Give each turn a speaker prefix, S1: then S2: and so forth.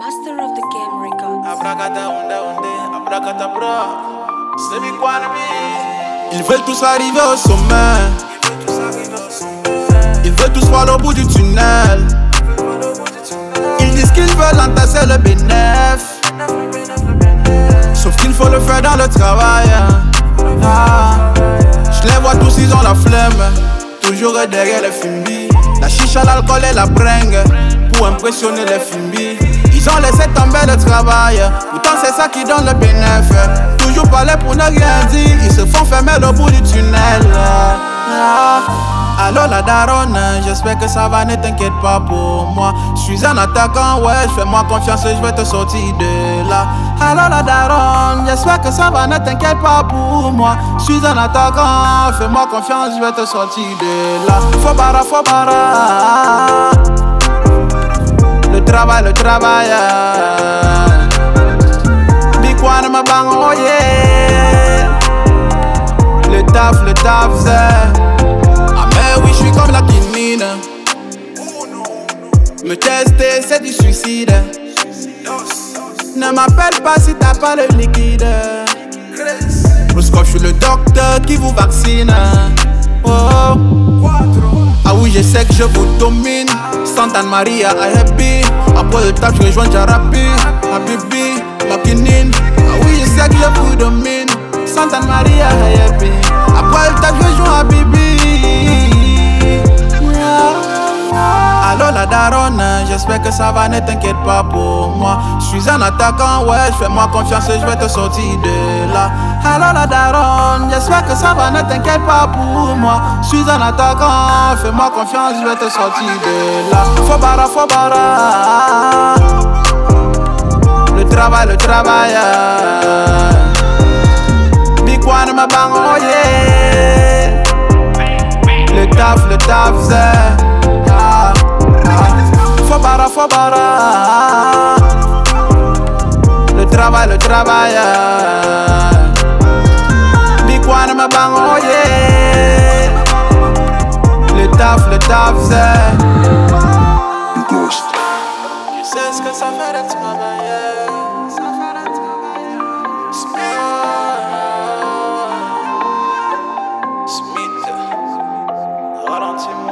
S1: Master of the Game Records.
S2: Ils veulent tous arriver au sommet. Ils veulent tous voir le bout du tunnel. Ils disent qu'ils veulent entasser le bénéf. Sauf qu'il faut le faire dans le travail. Je les vois tous, ils ont la flemme. Toujours derrière les fumbis. La chicha, l'alcool et la bringue. Pour impressionner les fumbis. Ils ont laissé tomber le travail. Pourtant c'est ça qui donne le bénéf. Toujours parler pour ne rien dire. Ils se font fermer le bout du tunnel. Allô la daronne, j'espère que ça va, ne t'inquiète pas pour moi. Je suis un attaquant, ouais, fais-moi confiance et je vais te sortir de là. Allô la daronne, j'espère que ça va, ne t'inquiète pas pour moi. Je suis un attaquant, fais-moi confiance, je vais te sortir de là. Faut bara. Le travail. Big one, ma bang, oh yeah. Le taf, c'est. Oui, je suis comme la kinine. Me tester, c'est du suicide. Ne m'appelle pas si t'as pas le liquide. Parce que je suis le docteur qui vous vaccine. Oh. Ah oui, je sais que je vous domine. Santa Maria, I happy. Après le taf, je rejoins Jarapi. Habibi, Makinine. Ah oui, je sais que je vous domine. Santa Maria, I happy. Après le taf, je rejoins Habibi. Allô la daronne, j'espère que ça va, ne t'inquiète pas pour moi. Je suis un attaquant, ouais, fais-moi confiance et je vais te sortir de là. Allô la daronne, j'espère que ça va, ne t'inquiète pas pour moi. Je suis un attaquant, fais-moi confiance, je vais te sortir de là. Faut bara. Le travail. Big one, ma bang, oh yeah. Le taf, c'est. Faut bara. Le travail. Big one, ma bang, oh yeah. Le taf, c'est. Tu sais ce que ça fait d'être travailleur. Smith, ralentis-moi.